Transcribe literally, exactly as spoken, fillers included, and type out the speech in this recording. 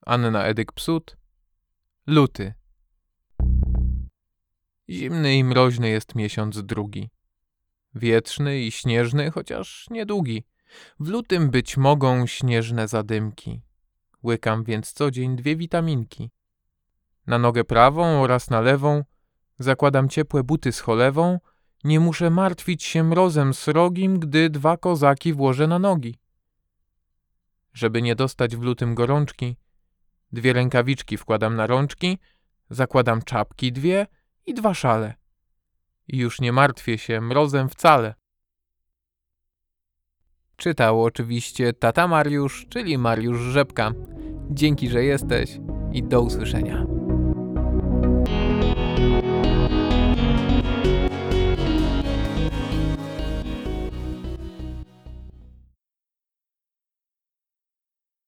Anna Edyk-Psut. Luty. Zimny i mroźny jest miesiąc drugi. Wietrzny i śnieżny, chociaż niedługi. W lutym być mogą śnieżne zadymki. Łykam więc co dzień dwie witaminki. Na nogę prawą oraz na lewą zakładam ciepłe buty z cholewą. Nie muszę martwić się mrozem srogim, gdy dwa kozaki włożę na nogi. Żeby nie dostać w lutym gorączki, dwie rękawiczki wkładam na rączki, zakładam czapki dwie i dwa szale. I już nie martwię się mrozem wcale. Czytał oczywiście tata Mariusz, czyli Mariusz Rzepka. Dzięki, że jesteś i do usłyszenia.